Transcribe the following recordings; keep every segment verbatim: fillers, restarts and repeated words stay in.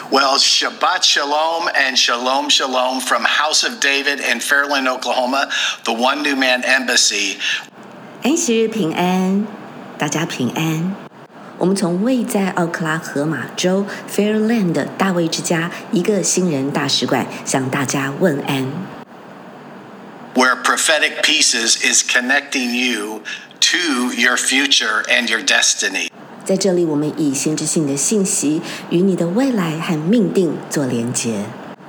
Well, Shabbat Shalom and Shalom Shalom from House of David in Fairland, Oklahoma, the One New Man Embassy. 安息日平安，大家平安。我们从位在奥克拉荷马州 Fairland 的大卫之家一个新人大使馆向大家问安。 Where prophetic pieces is connecting you to your future and your destiny. 在这里，我们以先知性的信息与你的未来和命定做连结。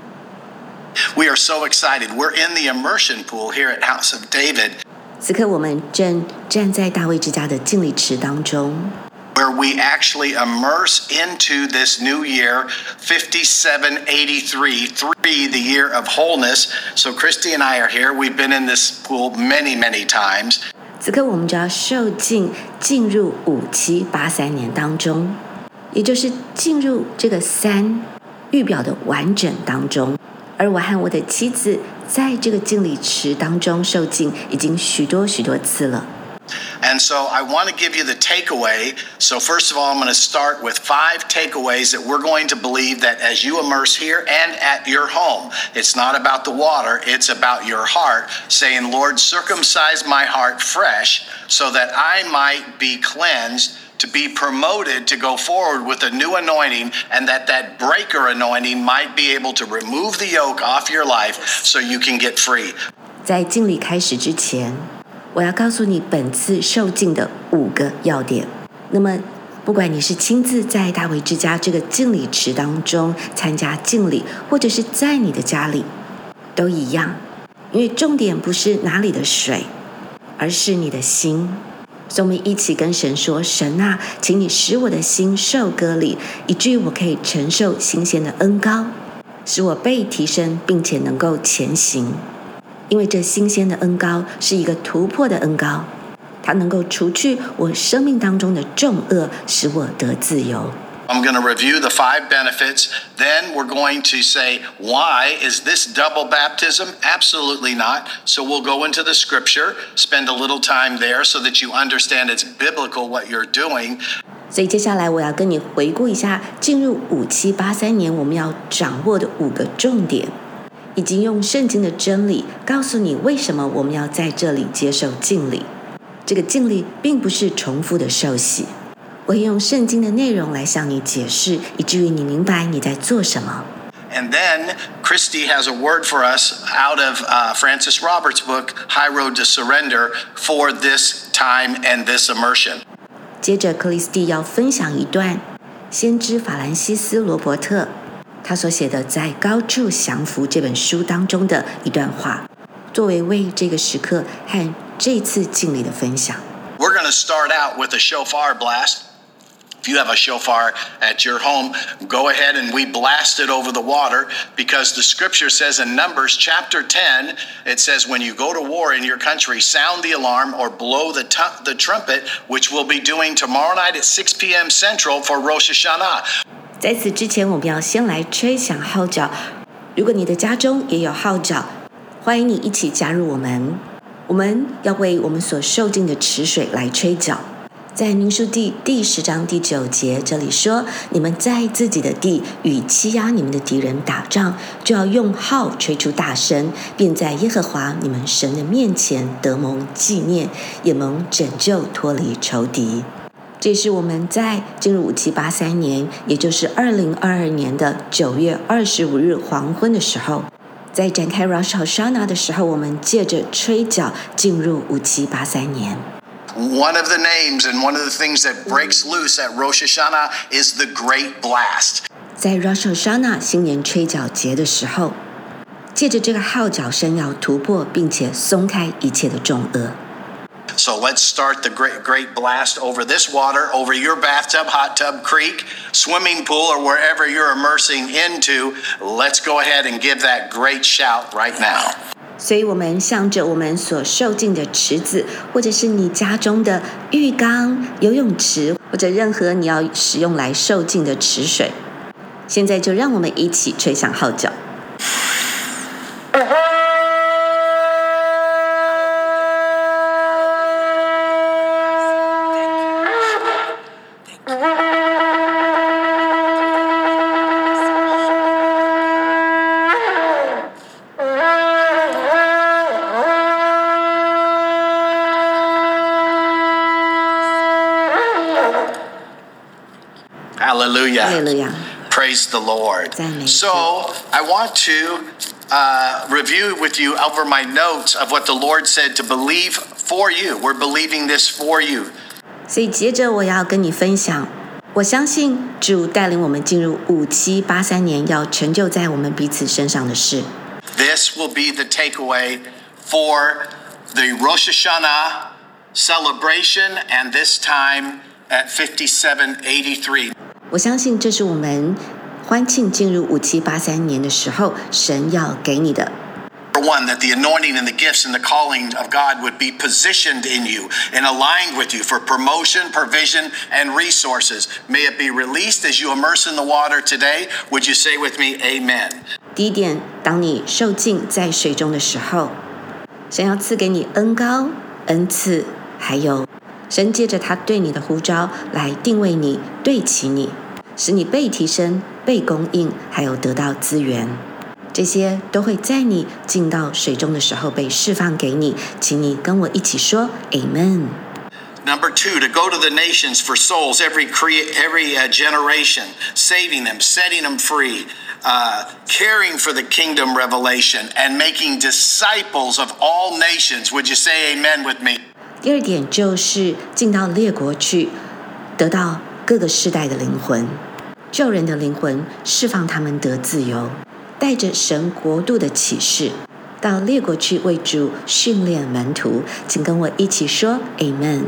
We are so excited. We're in the immersion pool here at House of David. 此刻，我们正站在大卫之家的敬礼池当中。 Where we actually immerse into this new year, fifty-seven eighty-three, three, the year of wholeness. So Christy and I are here. We've been in this pool many, many times. 此刻我们就要受尽进入五七八三年当中，也就是进入这个三预表的完整当中。而我和我的妻子在这个敬礼池当中受尽已经许多许多次了。 And so I want to give you the takeaway. So first of all, I'm going to start with five takeaways that we're going to believe that as you immerse here and at your home, it's not about the water, it's about your heart, saying, Lord, circumcise my heart fresh so that I might be cleansed, to be promoted to go forward with a new anointing, and that that breaker anointing might be able to remove the yoke off your life so you can get free. 在敬礼开始之前，我要告诉你本次受敬的五个要点。那么不管你是亲自在大卫之家这个敬礼池当中参加敬礼，或者是在你的家里，都一样，因为重点不是哪里的水，而是你的心。所以我们一起跟神说，神啊，请你使我的心受割礼，以至于我可以承受新鲜的恩膏，使我被提升并且能够前行。因为这新鲜的恩膏是一个突破的恩膏，它能够除去我生命当中的重恶，使我得自由。 I'm going to review the five benefits. Then we're going to say, why is this double baptism? Absolutely not. So we'll go into the scripture, spend a little time there so that you understand it's biblical what you're doing. 所以接下来我要跟你回顾一下进入五七八三年我们要掌握的五个重点，以及用圣经的真理告诉你为什么我们要在这里接受敬礼。这个敬礼并不是重复的受洗，我会用圣经的内容来向你解释，以至于你明白你在做什么。 And then Christy has a word for us out of uh, Francis Roberts' book, High Road to Surrender, for this time and this immersion. 接着克里斯蒂要分享一段先知法兰西斯罗伯特他所写的在高处降服这本书当中的一段话，作为为这个时刻和这次敬礼的分享。 We're going to start out with a shofar blast. If you have a shofar at your home, go ahead and we blast it over the water, because the scripture says in Numbers chapter ten, it says when you go to war in your country, sound the alarm or blow the, t- the trumpet, which we'll be doing tomorrow night at six p.m. Central for Rosh Hashanah. 在此之前，我们要先来吹响号角。如果你的家中也有号角，欢迎你一起加入我们。我们要为我们所受尽的池水来吹角。在民数记第十章第九节，这里说：你们在自己的地与欺压你们的敌人打仗，就要用号吹出大声，便在耶和华你们神的面前得蒙纪念，也蒙拯救脱离仇敌。这是我们在进入五七八三年，也就是二零二二年的九月二十五日黄昏的时候，在展开 Rosh Hashanah 的时候，我们借着吹角进入五七八三年。 One of the names and one of the things that breaks loose at Rosh Hashanah is the Great Blast. 在 Rosh Hashanah 新年吹角节的时候，借着这个号角声要突破并且松开一切的重恶。 So let's start the great, great blast over this water, over your bathtub, hot tub, creek, swimming pool, or wherever you're immersing into. Let's go ahead and give that great shout right now. 所以我们向着我们所受尽的池子，或者是你家中的浴缸、游泳池，或者任何你要使用来受尽的池水，现在就让我们一起吹响号角。 Hallelujah. 哈利路亚。 Praise the Lord. 赞美主。 So I want to uh, review with you over my notes of what the Lord said to believe for you. We're believing this for you. 所以接着我要跟你分享，我相信主带领我们进入五七八三年，要成就在我们彼此身上的事。 This will be the takeaway for the Rosh Hashanah celebration and this time at fifty-seven eighty-three. 我相信这是我们欢庆进入五七八三年的时候，神要给你的。 Number one, that the anointing and the gifts and the calling of God would be positioned in you and aligned with you for promotion, provision, and resources. May it be released as you immerse in the water today. Would you say with me, Amen? 第一点，当你受浸在水中的时候，神要赐给你恩膏、恩赐，还有神借着他对你的呼召来定位你、对齐你，使你被提升、被供应，还有得到资源。这些都会在你进到水中的时候被释放给你，请你跟我一起说 Amen。 Number two, to go to the nations for souls every crea- every uh, generation, saving them, setting them free, uh, caring for the kingdom revelation, and making disciples of all nations. Would you say amen with me? 第二点就是进到列国去，得到各个世代的灵魂，救人的灵魂，释放他们得自由，带着神国度的启示，到列国去为主训练门徒。请跟我一起说 Amen。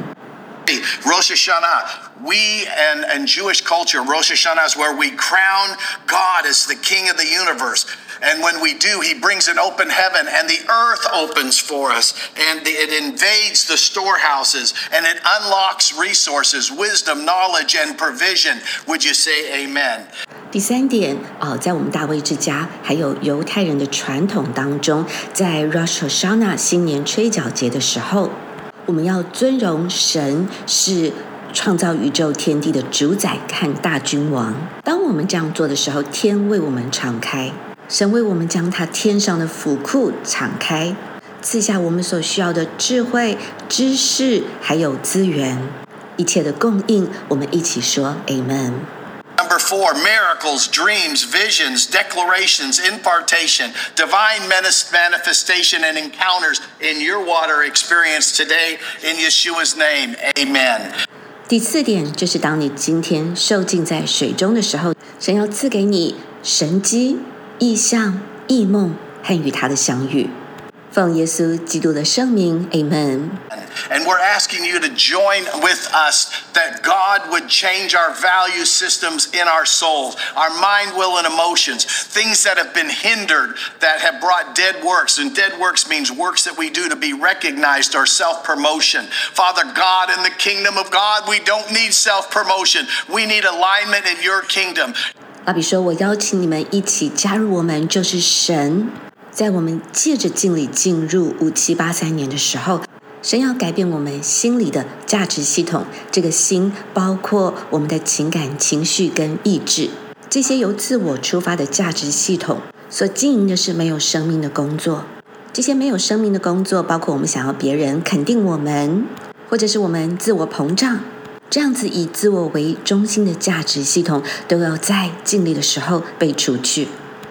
Rosh Hashanah, we and in Jewish culture, Rosh Hashanah is where we crown God as the King of the universe. And when we do, he brings an open heaven and the earth opens for us and the, it invades the storehouses and it unlocks resources, wisdom, knowledge, and provision. Would you say amen? 第三点哦，在我们大卫之家还有犹太人的传统当中，在 Rosh Hashanah 新年吹角节的时候，我们要尊荣神是创造宇宙天地的主宰和大君王。当我们这样做的时候，天为我们敞开，神为我们将他天上的府库敞开，赐下我们所需要的智慧、知识还有资源，一切的供应，我们一起说 Amen。 Number four, miracles, dreams, visions, declarations, impartation, divine manifestation, and encounters in your water experience today in Yeshua's name. Amen. 第四点就是当你今天受浸在水中的时候，神要赐给你神迹、异象、异梦和与他的相遇。奉耶稣基督的圣名 Amen。 And we're asking you to join with us that God would change our value systems in our souls, our mind, will, and emotions, things that have been hindered, that have brought dead works. And dead works means works that we do to be recognized or self-promotion. Father God, in the kingdom of God, we don't need self-promotion. We need alignment in your kingdom. 拉比说，我邀请你们一起加入我们，就是神在我们借着敬礼进入五七八三年的时候，神要改变我们心里的价值系统。这个心包括我们的情感、情绪跟意志，这些由自我出发的价值系统所经营的是没有生命的工作。这些没有生命的工作，包括我们想要别人肯定我们，或者是我们自我膨胀，这样子以自我为中心的价值系统，都要在敬礼的时候被除去。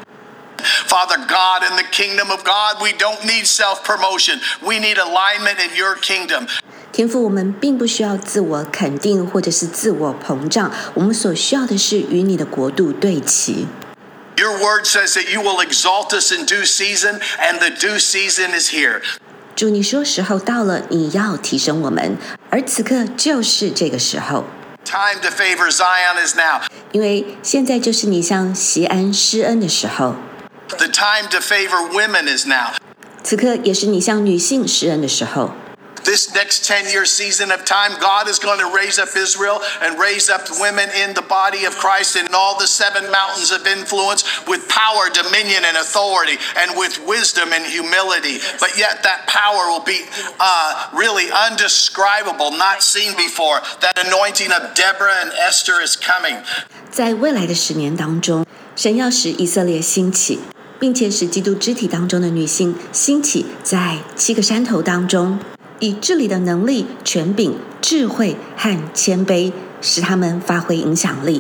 Father God, in the kingdom of God, we don't need self-promotion. We need alignment in your kingdom. 天父，我们并不需要自我肯定或者是自我膨胀，我们所需要的是与你的国度对齐。 Your word says that you will exalt us in due season, and the due season is here. 主，你说时候到了，你要提升我们，而此刻就是这个时候。 Time to favor Zion is now. 因为现在就是你向锡安施恩的时候。 The time to favor women is now. 此刻也是你向女性施恩的时候。 This next ten-year season of time, God is going to raise up Israel and raise up women in the body of Christ in all the seven mountains of influence with power, dominion, and authority, and with wisdom and humility. But yet that power will be uh, really undescribable, not seen before. That anointing of Deborah and Esther is coming. 在未来的十年当中，神要使以色列兴起，并且使基督肢体当中的女性兴起，在七个山头当中，以治理的能力、权柄、智慧和谦卑，使他们发挥影响力。这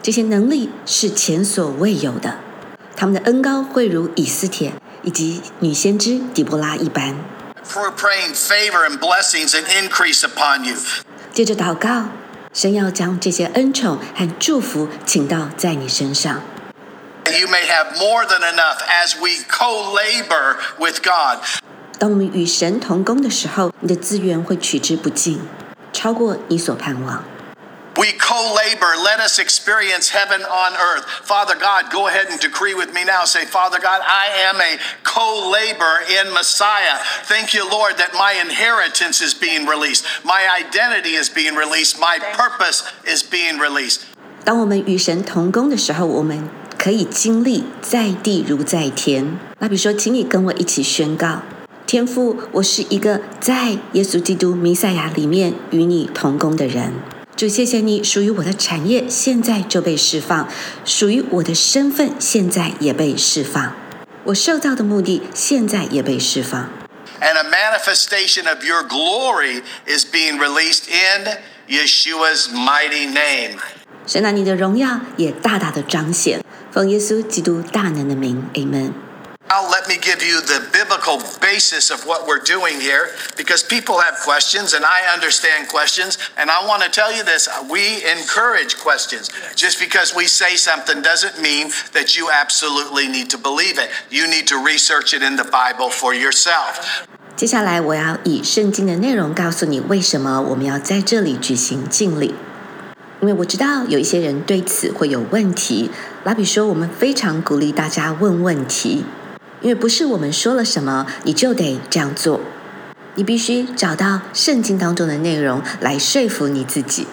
这些能力是前所未有的，他们的恩膏会如以斯帖以及女先知底波拉一般。 We're praying favor and blessings and increase upon you. 接着祷告，神要将这些恩宠和祝福倾倒在你身上。 You may have more than enough as we co-labor with God. 当我们与神同工的时候，你的资源会取之不尽，超过你所盼望。 We co-labor. Let us experience heaven on earth. Father God, go ahead and decree with me now. Say, Father God, I am a co-laborer in Messiah. Thank you, Lord, that my inheritance is being released. My identity is being released. My purpose is being released. 当我们与神同工的时候，我们可以经历在地如在天。那比如说，请你跟我一起宣告：天父，我是一个在耶稣基督弥赛亚里面与你同工的人。主，谢谢你，属于我的产业现在就被释放，属于我的身份现在也被释放，我受造的目的现在也被释放。 And a manifestation of your glory is being released in Yeshua's mighty name. 神啊，你的荣耀也大大的彰显，奉耶稣基督大能的名 ，Amen。 Now let me give you the biblical basis of what we're doing here, because people have questions and I understand questions, and I want to tell you this, we encourage questions. Just because we say something doesn't mean that you absolutely need to believe it. You need to research it in the Bible for yourself. 接下来我要以圣经的内容告诉你为什么我们要在这里举行敬礼。因为我知道有一些人对此会有问题，拉比说我们非常鼓励大家问问题。因为不是我们说了什么你就得这样做，你必须找到圣经当中的内容来说服你自己。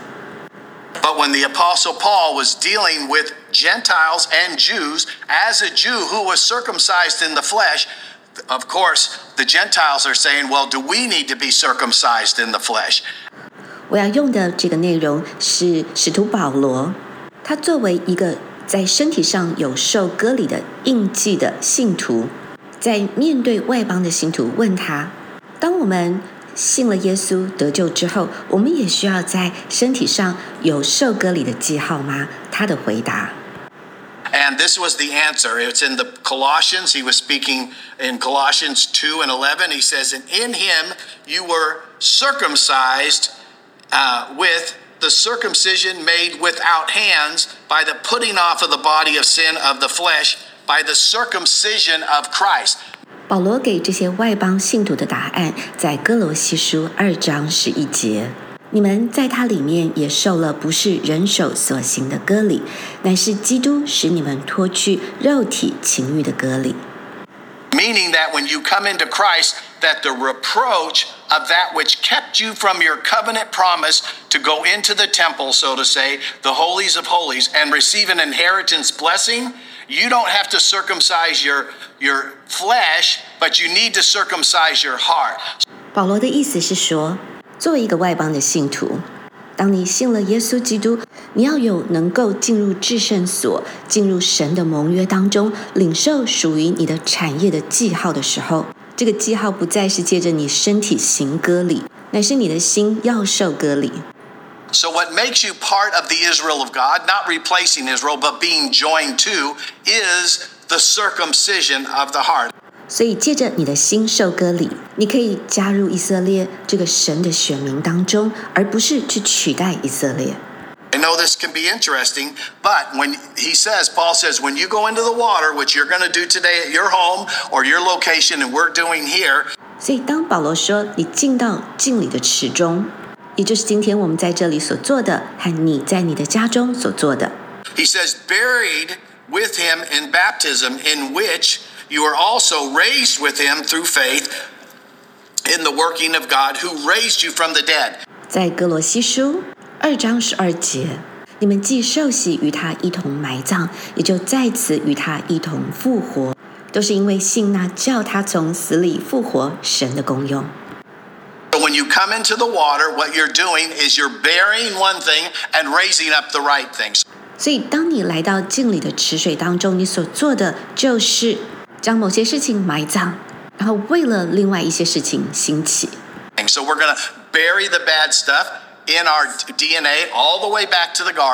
But when the Apostle Paul was dealing with Gentiles and Jews, as a Jew who was circumcised in the flesh, of course, the Gentiles are saying, well, do we need to be circumcised in the flesh? 我要用的这个内容是使徒保罗，他作为一个在身体上有受割礼的印记的信徒，在面对外邦的信徒问他，当我们信了耶稣得救之后，我们也需要在身体上有受割礼的记号吗？他的回答 And this was the answer. It's in the Colossians. He was speaking in Colossians two and eleven. He says, and in him you were circumcised uh, with the circumcision made without hands by the putting off of the body of sin of the flesh by the circumcision of Christ. 保罗给这些外邦信徒的答案在哥罗西书二章十一节，你们在他里面也受了不是人手所行的割礼，乃是基督使你们脱去肉体情欲的割礼。 Meaning that when you come into Christ, that the reproach of that which kept you from your covenant promise to go into the temple, so to say, the holies of holies, and receive an inheritance blessing, you don't have to circumcise your, your flesh, but you need to circumcise your heart. 保罗的意思是说，作为一个外邦的信徒，当你信了耶稣基督，你要有能够进入至圣所，进入神的盟约当中，领受属于你的产业的记号的时候，这个记号不再是借着你身体行割礼，乃是你的心要受割礼。 So what makes you part of the Israel of God, not replacing Israel, but being joined to, is the circumcision of the heart. 所以借着你的心受割礼，你可以加入以色列这个神的选民当中，而不是去取代以色列。 I know this can be interesting, but when he says, Paul says, when you go into the water, which you're going to do today at your home or your location, and we're doing here. 所以当保罗说你进到敬礼的池中，也就是今天我们在这里所做的，和你在你的家中所做的。 He says, buried with him in baptism, in which you are also raised with him through faith in the working of God who raised you from the dead. 在哥罗西书二章十二节，你们既受洗与他一同埋葬，也就在此与他一同复活，都是因为信那叫他从死里复活神的功用。 So when you come into the water, what you're doing is you're burying one thing and raising up the right things. 所以当你来到敬礼的池水当中，你所做的就是将某些事情埋葬，然后为了另外一些事情兴起。 So we're going to bury the bad stuff in our D N A all the way back to the garden,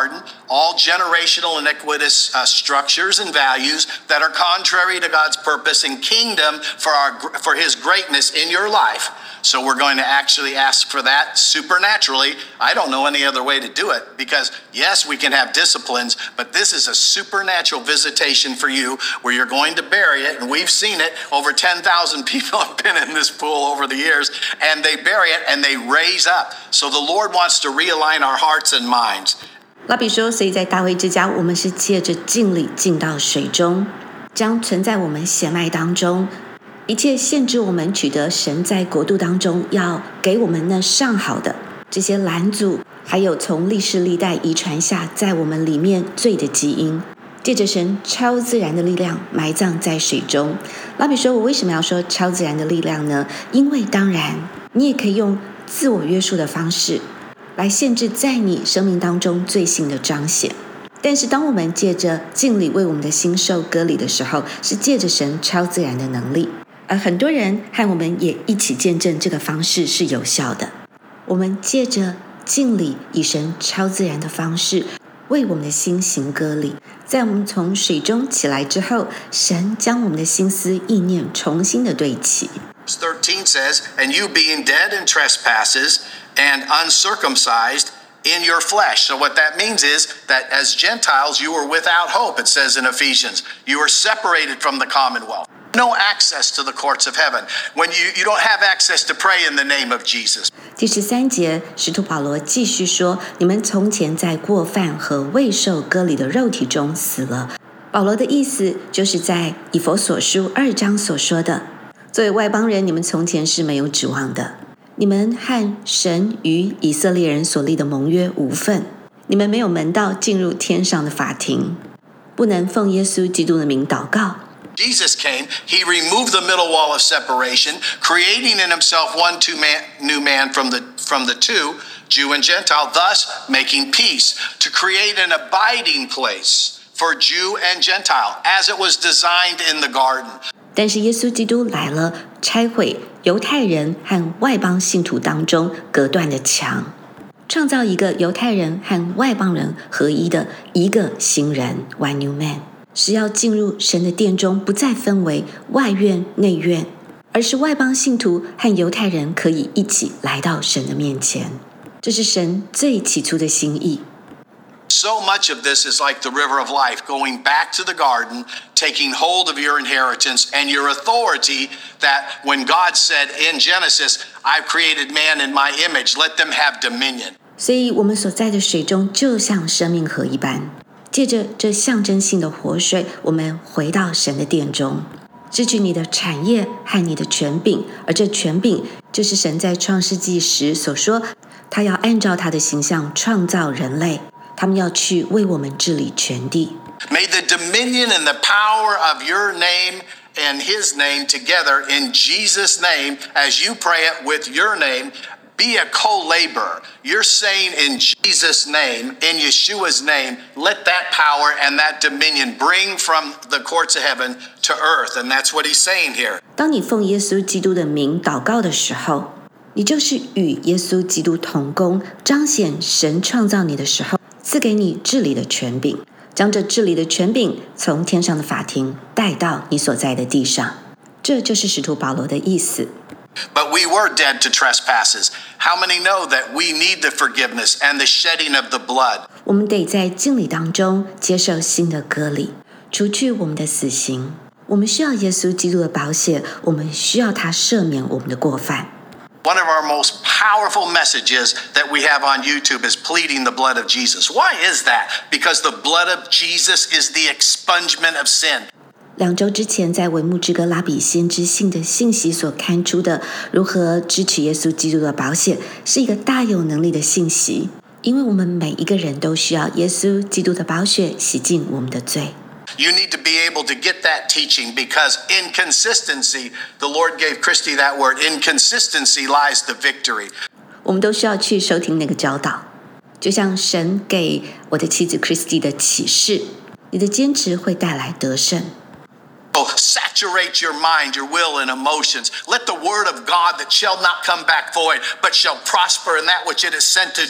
all generational iniquitous uh, structures and values that are contrary to God's purpose and kingdom for our for his greatness in your life. So we're going to actually ask for that supernaturally. I don't know any other way to do it because, yes, we can have disciplines, but this is a supernatural visitation for you where you're going to bury it. And we've seen it. Over ten thousand people have been in this pool over the years, and they bury it and they raise up. So the Lord wants to realign our hearts and minds. 拉比说，所以在大卫之家，我们是借着敬礼进到水中，将存在我们血脉当中一切限制我们取得神在国度当中要给我们那上好的这些拦阻，还有从历世历代遗传下在我们里面罪的基因，借着神超自然的力量埋葬在水中。拉比说，我为什么要说超自然的力量呢？因为当然你也可以用自我约束的方式来限制在你生命当中罪性的彰显，但是当我们借着敬礼为我们的心受割礼的时候，是借着神超自然的能力，而很多人和我们也一起见证这个方式是有效的。我们借着敬礼以神超自然的方式为我们的心行割礼，在我们从水中起来之后，神将我们的心思意念重新的对齐。 Verse thirteen says, and you being dead in trespasses and uncircumcised in your flesh. So what that means is that as Gentiles, you were without hope, it says in Ephesians. You were separated from the commonwealth. No access to the courts of heaven. When you, you don't have access to pray in the name of Jesus. 第十三节，使徒保罗继续说：你们从前在过犯和未受割礼的肉体中死了。保罗的意思就是在以弗所书二章所说的，作为外邦人，你们从前是没有指望的。你们和神与以色列人所立的盟约无份，你们没有门道进入天上的法庭，不能奉耶稣基督的名祷告。 Jesus came, he removed the middle wall of separation, creating in himself one two man, new man from the, from the two, Jew and Gentile, thus making peace, to create an abiding place for Jew and Gentile, as it was designed in the garden. 但是耶稣基督来了，拆毁犹太人和外邦信徒当中隔断的墙，创造一个犹太人和外邦人合一的一个新人 One New Man， 是要进入神的殿中，不再分为外院内院，而是外邦信徒和犹太人可以一起来到神的面前。这是神最起初的心意。 So much of this is like the river of life, going back to the garden, taking hold of your inheritance and your authority that when God said in Genesis, I've created man in my image, let them have dominion. 所以我们所在的水中就像生命河一般，借着这象征性的活水，我们回到神的殿中，支取你的产业和你的权柄，而这权柄就是神在创世纪时所说，他要按照他的形象创造人类，他们要去为我们治理全地。 May the dominion and the power of your name and his name together in Jesus' name, as you pray it with your name, be a co-laborer. You're saying in Jesus' name, in Yeshua's name, let that power and that dominion bring from the courts of heaven to earth. And that's what he's saying here. 当你奉耶稣基督的名祷告的时候，你就是与耶稣基督同工，彰显神创造你的时候赐给你治理的权柄，将这治理的权柄从天上的法庭带到你所在的地上。这就是使徒保罗的意思。 But we were dead to trespasses. How many know that we need the forgiveness and the shedding of the blood? 我们得在敬礼当中接受新的割礼，除去我们的死刑。我们需要耶稣基督的宝血，我们需要他赦免我们的过犯。 One of our most powerful messages that we have on YouTube is pleading the blood of Jesus. Why is that? Because the blood of Jesus is the expungement of sin. 两周之前，在维木之歌拉比先知性的信息所看出的如何支取耶稣基督的宝血，是一个大有能力的信息，因为我们每一个人都需要耶稣基督的宝血洗净我们的罪。 You need to be able to get that teaching because in consistency, the Lord gave Christy that word, in consistency lies the victory. 我们都需要去收听那个教导，就像神给我的妻子 Christy 的启示，你的坚持会带来得胜。 Oh, saturate your mind, your will, and emotions. Let the word of God that shall not come back void, but shall prosper in that which it is sent to do.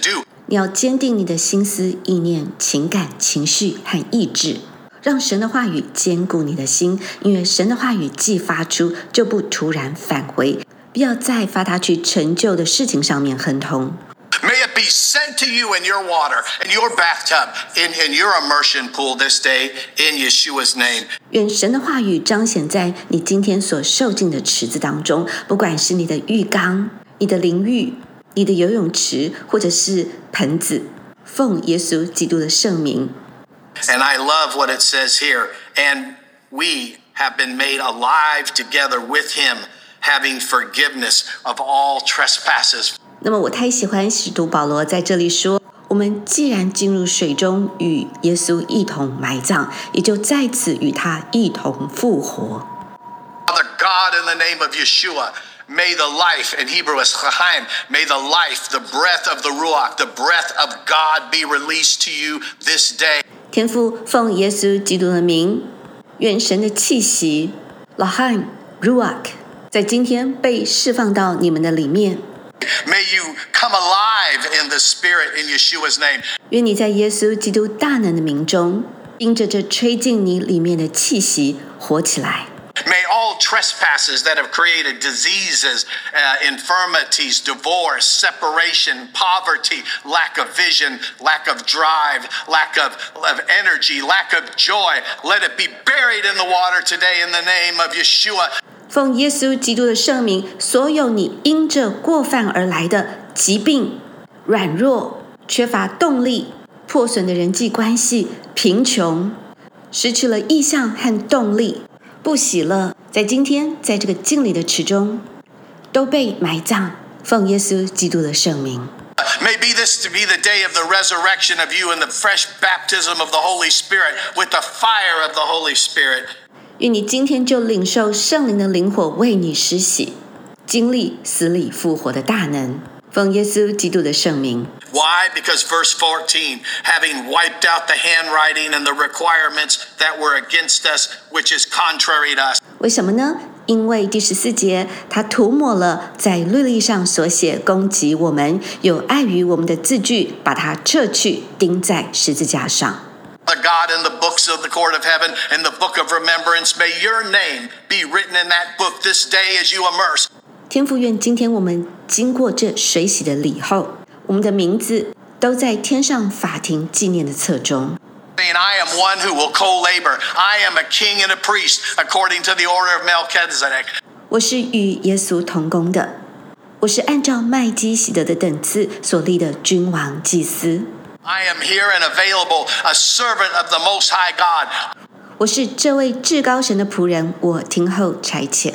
你要坚定你的心思、意念、情感、情绪和意志，让神的话语坚固你的心，因为神的话语既发出，就不突然返回，不要在发他去成就的事情上面亨通。 May it be sent to you in your water, in your bathtub, in, in your immersion pool this day, in Yeshua's name. 愿神的话语彰显在你今天所受尽的池子当中，不管是你的浴缸、你的淋浴、你的游泳池，或者是盆子，奉耶稣基督的圣名。 And I love what it says here. And we have been made alive together with him, having forgiveness of all trespasses. 那么我太喜欢使徒保罗在这里说，我们既然进入水中与耶稣一同埋葬，也就在此与他一同复活。 Father God, in the name of Yeshua, may the life, in Hebrew is chaim, may the life, the breath of the Ruach, the breath of God be released to you this day. 天父，奉耶稣基督的名，愿神的气息 Lahaim Ruach 在今天被释放到你们的里面。 May you come alive in the Spirit in Yeshua's name. 愿你在耶稣基督大能的名中，因着这吹进你里面的气息活起来。 May all trespasses that have created diseases, uh, infirmities, divorce, separation, poverty, lack of vision, lack of drive, lack of, of energy, lack of joy, let it be buried in the water today in the name of Yeshua. 奉耶稣基督的圣名，所有你因着过犯而来的疾病、软弱、缺乏动力、破损的人际关系、贫穷、失去了意向和动力、不喜乐，在今天在这个敬礼的池中都被埋葬，奉耶稣基督的圣名。 May be this to be the day of the resurrection of you and the fresh baptism of the Holy Spirit with the fire of the Holy Spirit. 愿你今天就领受圣灵的灵火为你施洗，经历死里复活的大能，奉耶稣基督的圣名。 Why? Because verse fourteen, having wiped out the handwriting and the requirements that were against us, which is contrary to us. 为什么呢？因为第十四节，他涂抹了在律例上所写攻击我们、有碍于我们的字句，把它撤去，钉在十字架上。 Father God, in the books of the court of heaven, in the book of remembrance, may your name be written in that book this day as you immerse. 天父，愿今天我们经过这水洗的礼后，我们的名字都在天上法庭纪念的册中。 And I am one who will co-labor. I am a king and a priest according to the order of Melchizedek. 我是与耶稣同工的，我是按照麦基洗德的等次所立的君王祭司。 I am here and available, a servant of the Most High God. 我是这位至高神的仆人，我听候差遣。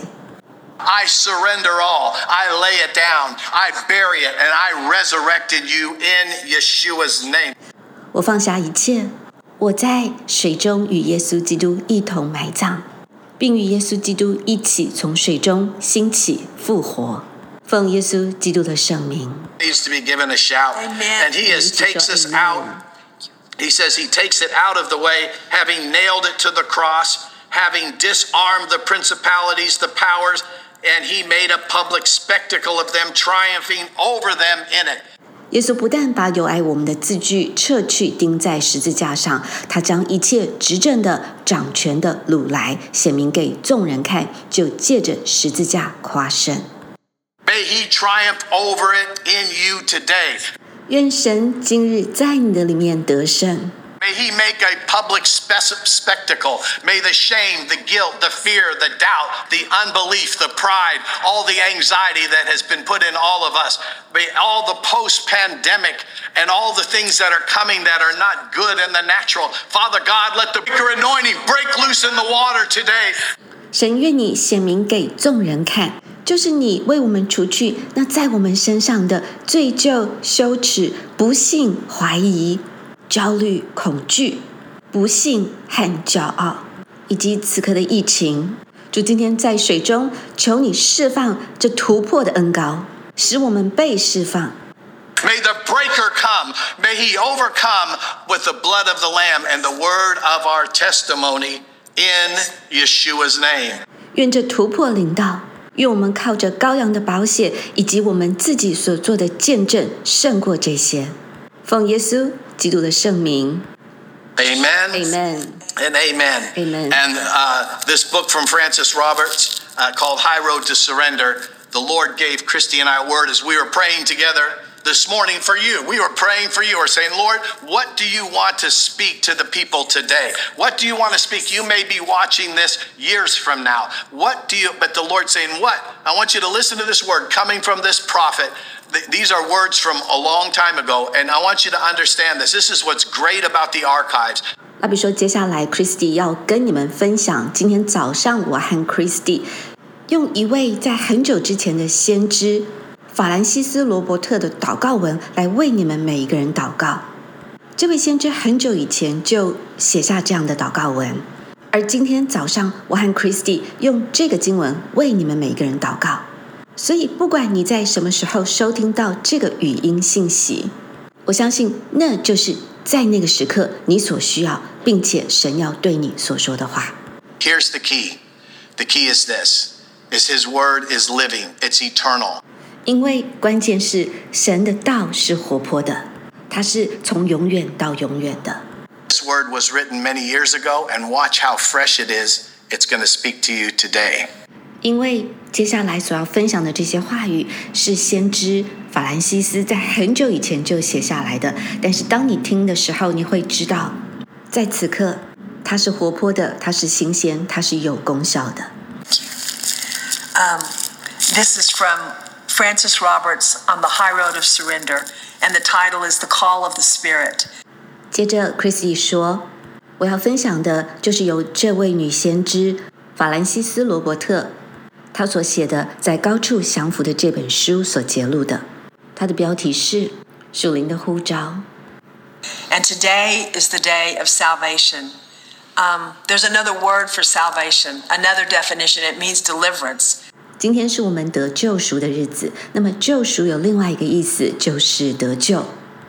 I surrender all. I lay it down. I bury it, and I resurrected you in Yeshua's name. 我放下一切，我在水中与耶稣基督一同埋葬，并与耶稣基督一起从水中兴起复活。奉耶稣基督的圣名。 Needs to be given a shout. Amen. And he is, takes us out. He says he takes it out of the way, having nailed it to the cross, having disarmed the principalities, the powers, and he made a public spectacle of them, triumphing over them in it. 耶稣不但把有碍我们的字句撤去钉在十字架上，他将一切执政的、掌权的掳来，显明给众人看，就借着十字架夸胜。 May he triumph over it in you today. 愿神今日在你的里面得胜。 May he make a public spe- spectacle. May the shame, the guilt, the fear, the doubt, the unbelief, the pride, all the anxiety that has been put in all of us, may all the post-pandemic and all the things that are coming that are not good in the natural. Father God, let the breaker anointing break loose in the water today. 神愿你显明给众人看，就是你为我们除去那在我们身上的罪疚、羞耻、不信、怀疑、焦虑、恐惧、不幸和骄傲，以及此刻的疫情。主今天在水中，求你释放这突破的恩膏，使我们被释放。 May the breaker come. May he overcome with the blood of the Lamb and the word of our testimony in Yeshua's name. 愿这突破临到，愿我们靠着羔羊的宝血以及我们自己所做的见证胜过这些。 奉耶稣基督的圣名 Amen. Amen. And amen. Amen. And uh, this book from Francis Roberts uh, called High Road to Surrender, the Lord gave Christy and I a word as we were praying together this morning for you. We were praying for you. We're saying, Lord, what do you want to speak to the people today? What do you want to speak? You may be watching this years from now. What do you, but the Lord's saying, what? I want you to listen to this word coming from this prophet. These are words from a long time ago, and I want you to understand this. This is what's great about the archives. 拉比说，接下来 Christy 要跟你们分享，今天早上我和 Christy 用一位在很久之前的先知法兰西斯·罗伯特的祷告文来为你们每一个人祷告。这位先知很久以前就写下这样的祷告文，而今天早上我和 Christy 用这个经文为你们每一个人祷告。所以不管你在什么时候收听到这个语音信息，我相信那就是在那个时刻你所需要并且神要对你所说的话。 Here's the key. The key is this, is his word is living, it's eternal. 因为关键是神的道是活泼的，它是从永远到永远的。 This word was written many years ago, and watch how fresh it is. It's going to speak to you today. 因为接下来所要分享的这些话语是先知法兰西斯在很久以前就写下来的，但是当你听的时候，你会知道，在此刻它是活泼的，它是新鲜，它是有功效的。 Um, this is from Francis Roberts on the High Road of Surrender, and the title is The Call of the Spirit. 接着 Chrissy 说，我要分享的就是由这位女先知法兰西斯·罗伯特他所写的在高处降服的这本书所揭露的，它的标题是属灵的呼召。 And today is the day of salvation. Um, there's another word for salvation, another definition. It means deliverance. 今天是我们得救赎的日子，那么救赎有另外一个意思，就是得救。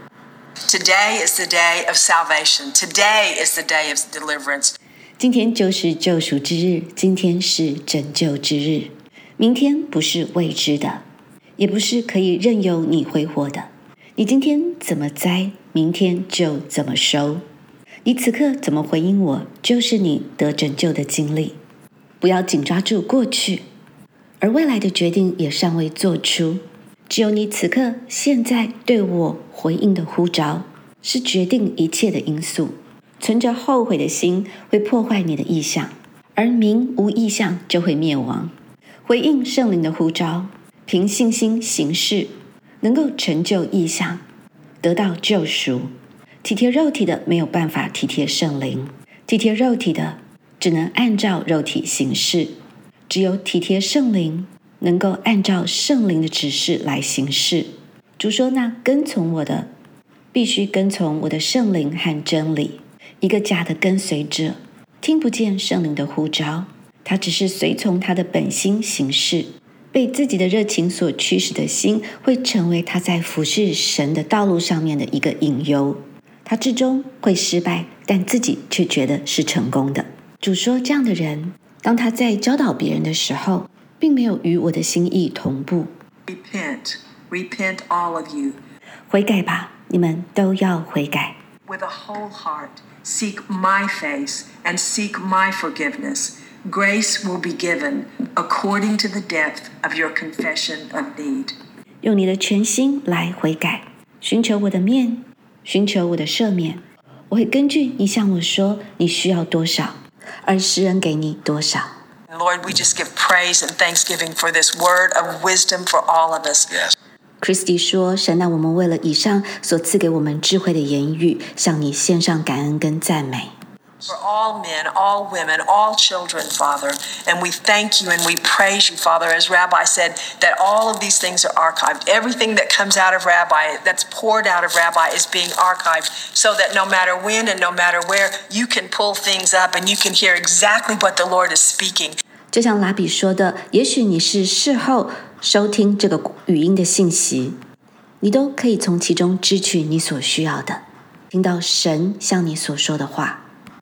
Today is the day of salvation. Today is the day of deliverance. 今天就是救赎之日，今天是拯救之日。明天不是未知的，也不是可以任由你挥霍的。你今天怎么栽，明天就怎么收。你此刻怎么回应我，就是你得拯救的经历。不要紧抓住过去，而未来的决定也尚未做出。只有你此刻现在对我回应的呼召，是决定一切的因素。存着后悔的心会破坏你的意向，而民无意向就会灭亡。回应圣灵的呼召，凭信心行事，能够成就意向，得到救赎。体贴肉体的没有办法体贴圣灵，体贴肉体的只能按照肉体行事，只有体贴圣灵，能够按照圣灵的指示来行事。主说，那跟从我的必须跟从我的圣灵和真理。一个假的跟随者听不见圣灵的呼召，他只是随从他的本心行事，被自己的热情所驱使的心会成为他在服侍神的道路上面的一个引诱。他至终会失败，但自己却觉得是成功的。主说，这样的人当他在教导别人的时候，并没有与我的心意同步。 Repent. Repent, all of you. 悔改吧，你们都要悔改。 With a whole heart, seek my face and seek my forgiveness. Grace will be given according to the depth of your confession of need. 用你的全心来悔改，寻求我的面，寻求我的赦免。我会根据你向我说你需要多少，而施恩给你多少。 Lord, we just give praise and thanksgiving for this word of wisdom for all of us. Yes. Christy 说，神啊，我们为了以上所赐给我们智慧的言语，向你献上感恩跟赞美。 For all men, all women, all children, Father. And we thank you and we praise you, Father, as Rabbi said, that all of these things are archived. Everything that comes out of Rabbi, that's poured out of Rabbi, is being archived so that no matter when and no matter where, you can pull things up and you can hear exactly what the Lord is speaking. 就像拉比说的，也许你是事后收听这个语音的信息，你都可以从其中支取你所需要的，听到神向你所说的话。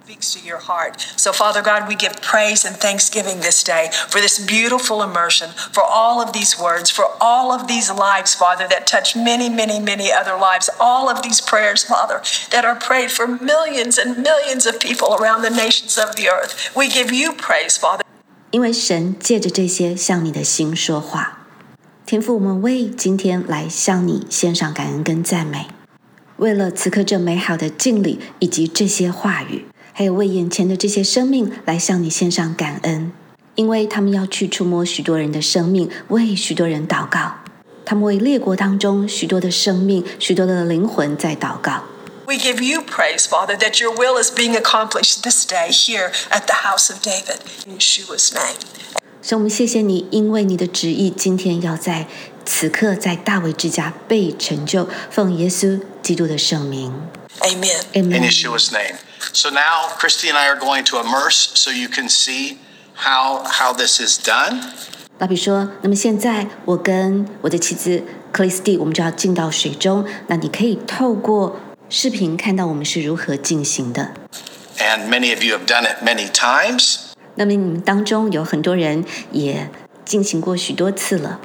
speaks to your heart. So, Father God, we give praise and thanksgiving this day for this beautiful immersion, for all of these words, for all of these lives, Father, that touch many, many, many other lives. All of these prayers, Father, that are prayed for millions and millions of people around the nations of the earth. We give you praise, Father. 因为神借着这些向你的心说话。天父，我们为今天来向你献上感恩跟赞美，为了此刻这美好的敬礼以及这些话语，还有为眼前的这些生命来向你献上感恩，因为他们要去触摸许多人的生命，为许多人祷告，他们为列国当中许多的生命、许多的灵魂在祷告。 We give you praise, Father, that your will is being accomplished this day here at the house of David, in Yeshua's name. 神，我们谢谢你，因为你的旨意今天要在此刻在大卫之家被成就，奉耶稣基督的圣名。 Amen. Amen. In Yeshua's name. So now Christy and I are going to immerse so you can see how, how this is done. 拉比说，那么现在我跟我的妻子克里斯蒂，我们就要进到水中，那你可以透过视频看到我们是如何进行的。 And many of you have done it many times. 那么你们当中有很多人也进行过许多次了。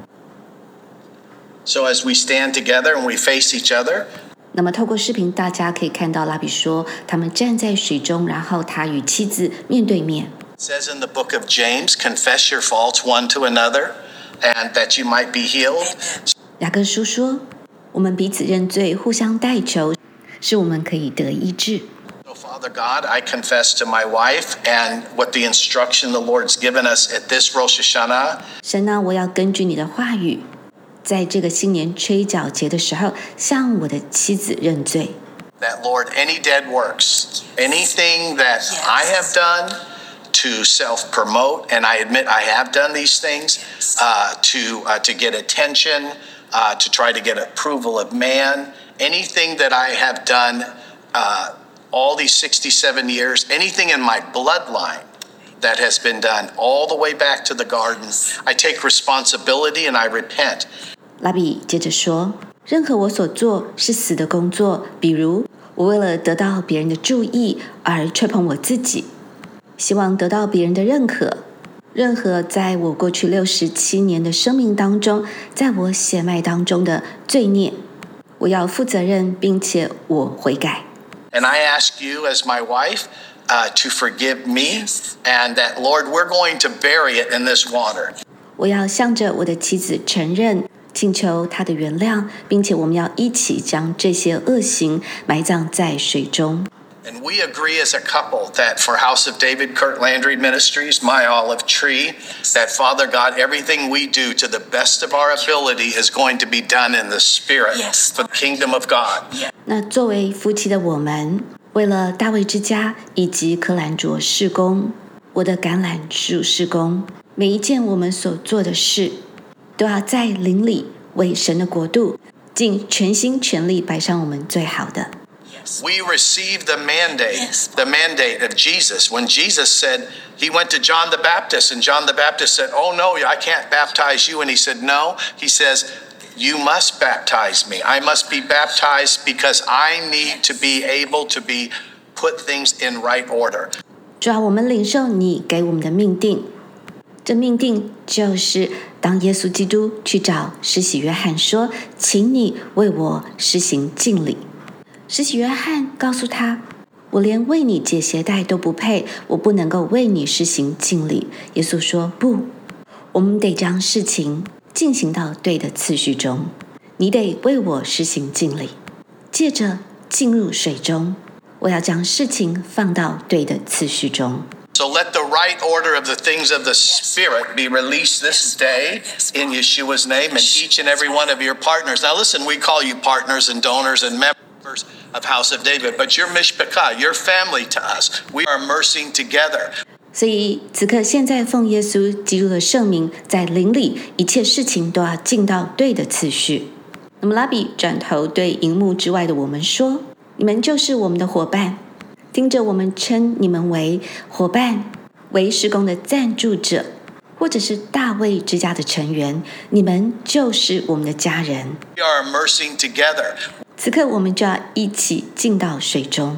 So as we stand together and we face each other, 那么透过视频，大家可以看到拉比说，他们站在水中，然后他与妻子面对面。 it says in the book of James, confess your faults one to another, and that you might be healed. 雅各书说，我们彼此认罪，互相代求，使我们可以得医治。 So Father God, I confess to my wife and what the instruction the Lord's given us at this Rosh Hashanah. 神啊，我要根据你的话语，在这个新年吹角节的时候，向我的妻子认罪。 That Lord, any dead works, anything that I have done to self-promote, and I admit I have done these things, uh, to uh, to get attention, uh, to try to get approval of man, anything that I have done uh, all these sixty-seven years, anything in my bloodline that has been done all the way back to the garden, I take responsibility and I repent. 拉比接着说，任何我所做是死的工作，比如我为了得到别人的注意而吹捧我自己，希望得到别人的认可，任何在我过去六十七年的生命当中，在我血脉当中的罪孽，我要负责任，并且我悔改。 And I ask you as my wife uh, to forgive me, and that, Lord, we're going to bury it in this water. 我要向着我的妻子承认，请求她的原谅，并且我们要一起将这些恶行埋葬在水中。 And we agree as a couple that for House of David, Kurt Landry Ministries, My Olive Tree, that Father God, everything we do to the best of our ability is going to be done in the Spirit Yes. for the kingdom of God. 那作为夫妻的我们，为了大卫之家以及柯兰卓事工，我的橄榄树事工，每一件我们所做的事，都要在灵里为神的国度尽全心全力摆上我们最好的。 We receive the mandate, Yes. the mandate of Jesus. When Jesus said, he went to John the Baptist, and John the Baptist said, oh no, I can't baptize you. And he said, no. He says, you must baptize me. I must be baptized because I need to be able to be put things in right order. 主要我们领受你给我们的命定，这命定就是当耶稣基督去找施洗约翰说，请你为我施行敬礼。施洗约翰告诉他，我连为你解鞋带都不配，我不能够为你施行敬礼。耶稣说，不，我们得将事情进行到对的次序中，你得为我施行敬礼。借着进入水中，我要将事情放到对的次序中。 So let the right order of the things of the Spirit be released this day in Yeshua's name, and each and every one of your partners. Now listen, we call you partners and donors and members of House of David, but you're mishpachah, you're family to us. We are immersing together. 所以此刻现在奉耶稣基督的圣名，在灵里一切事情都要进到对的次序。那么拉比转头对荧幕之外的我们说，你们就是我们的伙伴，听着我们称你们为伙伴，为事工的赞助者，或者是大卫之家的成员，你们就是我们的家人。 We are immersing together. 此刻我们就要一起进到水中。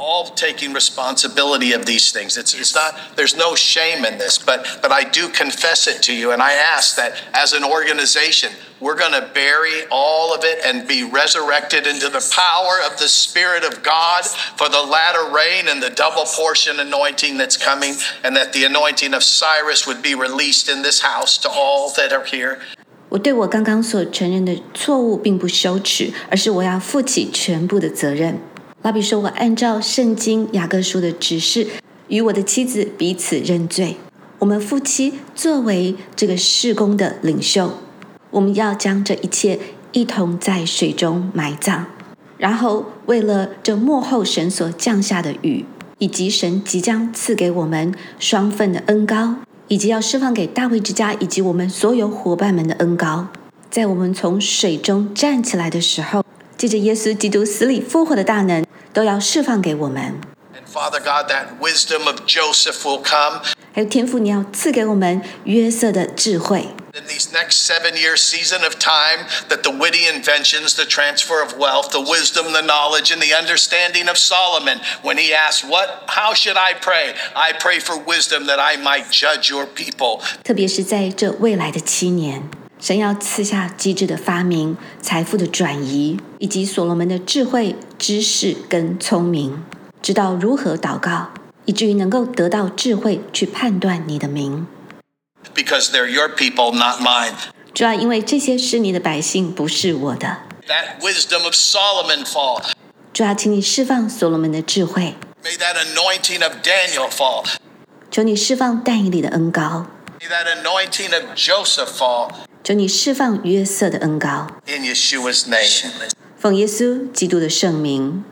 all taking responsibility of these things. It's, it's not, there's no shame in this, but, but I do confess it to you. And I ask that as an organization, we're going to bury all of it and be resurrected into the power of the Spirit of God for the latter rain and the double portion anointing that's coming, and that the anointing of Cyrus would be released in this house to all that are here. 我对我刚刚所承认的错误并不羞耻，而是我要负起全部的责任。拉比说，我按照圣经雅各书的指示，与我的妻子彼此认罪。我们夫妻作为这个事工的领袖，我们要将这一切一同在水中埋葬，然后为了这末后神所降下的雨，以及神即将赐给我们双份的恩膏，以及要释放给大卫之家以及我们所有伙伴们的恩膏，在我们从水中站起来的时候，借着耶稣基督死里复活的大能，都要释放给我们。 And Father God, that wisdom of Joseph will come. 还有天父，你要赐给我们约瑟的智慧。 In these next seven-year season of time, that the witty inventions, the transfer of wealth, the wisdom, the knowledge, and the understanding of Solomon, when he asked, "What? How should I pray? I pray for wisdom that I might judge your people." 特别是在这未来的七年，神要赐下机智的发明、财富的转移，以及所罗门的智慧、知识跟聪明，知道如何祷告，以至于能够得到智慧去判断你的名。 Because they're your people, not mine. 主要因为这些是你的百姓，不是我的。 That wisdom of Solomon fall. 主要请你释放所罗门的智慧， May that anointing of Daniel fall. 求你释放但以理的恩膏， May that anointing of Joseph fall. 求你释放约瑟的恩膏， In Yeshua's name. 奉耶稣基督的圣名。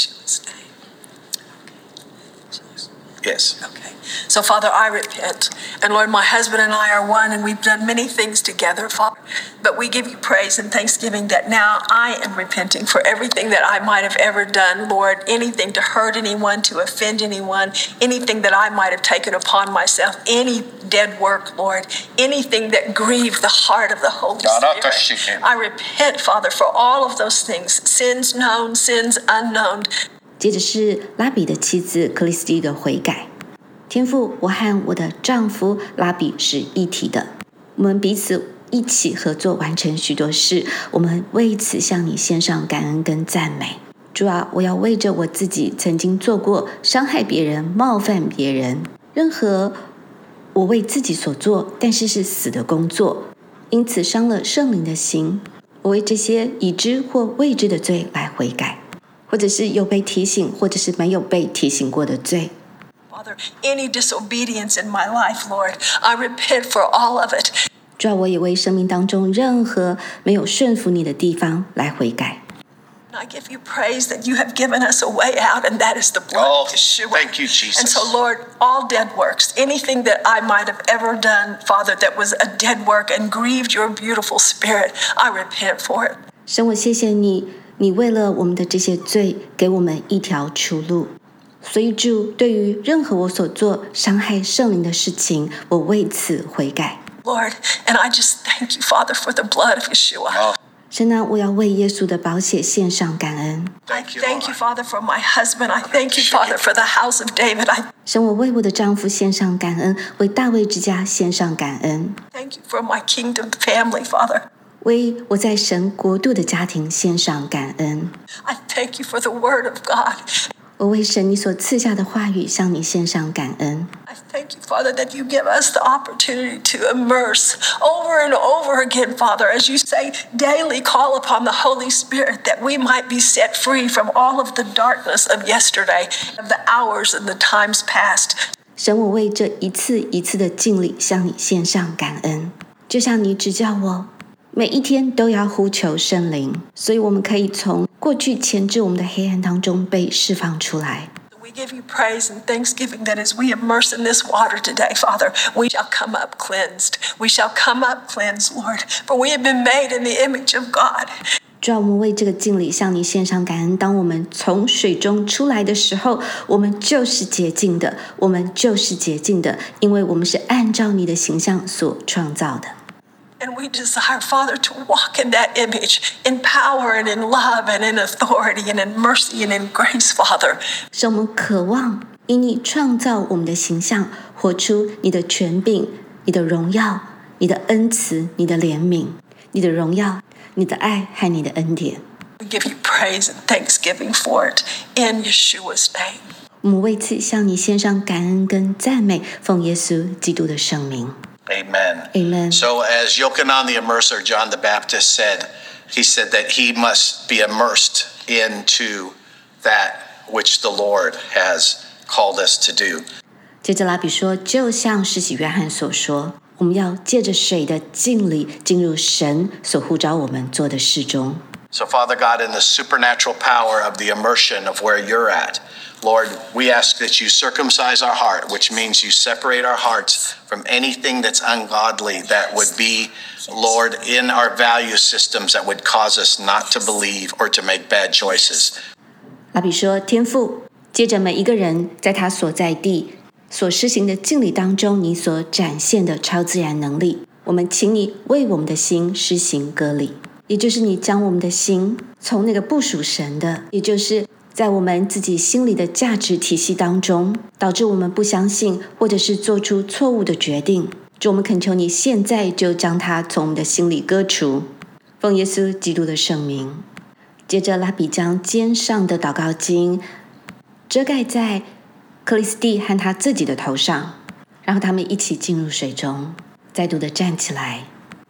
Yes. Okay. So, Father, I repent. And Lord, my husband and I are one, and we've done many things together, Father. But we give you praise and thanksgiving that now I am repenting for everything that I might have ever done, Lord. Anything to hurt anyone, to offend anyone, anything that I might have taken upon myself, any dead work, Lord, anything that grieved the heart of the Holy Spirit. I repent, Father, for all of those things, sins known, sins unknown. 接着是拉比的妻子克里斯蒂的悔改。天父，我和我的丈夫拉比是一体的，我们彼此一起合作完成许多事，我们为此向你献上感恩跟赞美。主啊，我要为着我自己曾经做过伤害别人、冒犯别人，任何我为自己所做但是是死的工作，因此伤了圣灵的心，我为这些已知或未知的罪来悔改，或者是有被提醒，或者是没有被提醒过的罪。 Father, any disobedience in my life, Lord, I repent for all of it. 主要我也为生命当中任何没有顺服你的地方来悔改。 I give you praise that you have given us a way out, and that is the blood Oh, of Yeshua. thank you, Jesus. And so, Lord, all dead works, anything that I might have ever done, Father, that was a dead work and grieved your beautiful spirit, I repent for it. 神，我谢谢你，你为了我们的这些罪，给我们一条出路。所以主，对于任何我所做伤害圣灵的事情，我为此悔改。 Lord, and I just thank you, Father, for the blood of Yeshua. Oh. 神啊，我要为耶稣的宝血献上感恩。 I thank you, Father, for my husband. I thank you, Father, for the house of David. I 神，我为我的丈夫献上感恩，为大卫之家献上感恩， thank you for my kingdom family, Father. 为我在神国度的家庭献上感恩。 I thank you for the word of God. 我为神你所赐下的话语向你献上感恩。 I thank you, Father, that you give us the opportunity to immerse over and over again, Father, as you say, daily call upon the Holy Spirit that we might be set free from all of the darkness of yesterday, of the hours and the times past. 神，我为这一次一次的敬礼向你献上感恩，就像你指教我，每一天都要呼求圣灵，所以我们可以从过去钳制我们的黑暗当中被释放出来。 We give you praise and thanksgiving that as we immerse in this water today, Father, we shall come up cleansed. We shall come up cleansed, Lord, for we have been made in the image of God. 主啊，我们为这个敬礼向你献上感恩。当我们从水中出来的时候，我们就是洁净的，我们就是洁净的，因为我们是按照你的形象所创造的。 And we desire, Father, to walk in that image, in power and in love and in authority and in mercy and in grace, Father. 使我们渴望以你创造我们的形象，活出你的权柄、你的荣耀、你的恩慈、你的怜悯、你的荣耀、你的爱和你的恩典。 We give you praise and thanksgiving for it in Yeshua's name. 我们为此向你献上感恩跟赞美，奉耶稣基督的圣名。 Amen. Amen. So as Yochanan the Immerser, John the Baptist said, he said that he must be immersed into that which the Lord has called us to do. 接着拉比说，就像施洗约翰所说，我们要借着水的浸礼，进入神所呼召我们做的事中。 So Father God, in the supernatural power of the immersion of where you're at, Lord, we ask that you circumcise our heart, which means you separate our hearts from anything that's ungodly that would be, Lord, in our value systems that would cause us not to believe or to make bad choices. 拉比说，天父，接着每一个人在他所在地所施行的敬礼当中，你所展现的超自然能力，我们请你为我们的心施行割礼，也就是你将我们的心从那个不属神的，也就是在我们自己心里的价值体系当中，导致我们不相信，或者是做出错误的决定。主，我们恳求你现在就将它从我们的心里割除，奉耶稣基督的圣名。接着拉比将肩上的祷告巾遮盖在克里斯蒂和他自己的头上，然后他们一起进入水中，再度的站起来。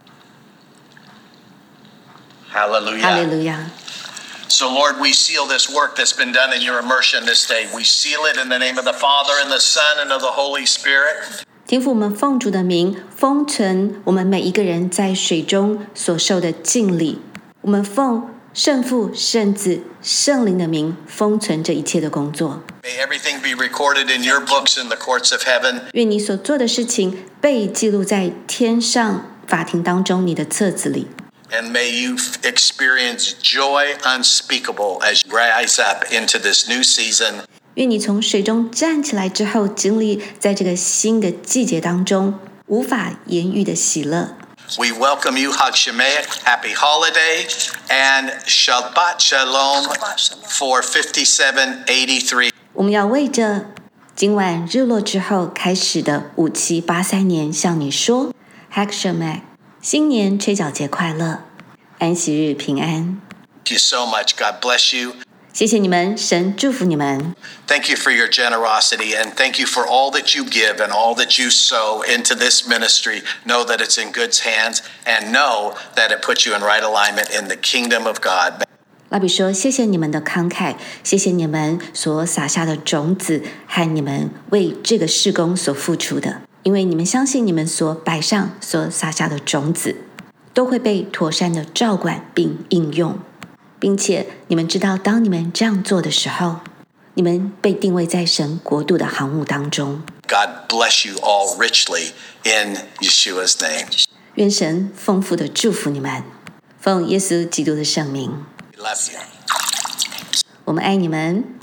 Hallelujah. 哈利路亚。 So, Lord, we seal this work that's been done in your immersion this day. We seal it in the name of the Father and the Son and of the Holy Spirit. 天父，我们奉主的名封存我们每一个人在水中所受的敬礼。我们奉圣父、圣子、圣灵的名封存这一切的工作。 May everything be recorded in your books in the courts of heaven. 愿你所做的事情被记录在天上法庭当中你的册子里。 And may you experience joy unspeakable as you rise up into this new season. 愿你从水中站起来之后，经历在这个新的季节当中无法言喻的喜乐。 We welcome you, Hag Shemayach, happy holiday, and Shabbat Shalom for fifty-seven eighty-three. 我们要为着今晚日落之后开始的五七八三年向你说 Hag Shemayach， 新年吹角节快乐，安息日平安。 Thank you so much. God bless you. 谢谢你们，神祝福你们。 Thank you for your generosity, and thank you for all that you give and all that you sow into this ministry. Know that it's in good hands, and know that it puts you in right alignment in the kingdom of God. 拉比说，谢谢你们的慷慨，谢谢你们所撒下的种子和你们为这个事工所付出的，因为你们相信你们所摆上所撒下的种子都会被妥善的照管并应用，并且你们知道，当你们这样做的时候，你们被定位在神国度的航母当中。 God bless you all richly in Yeshua's name. 愿神丰富的祝福你们，奉耶稣基督的圣名， We love you. 我们爱你们。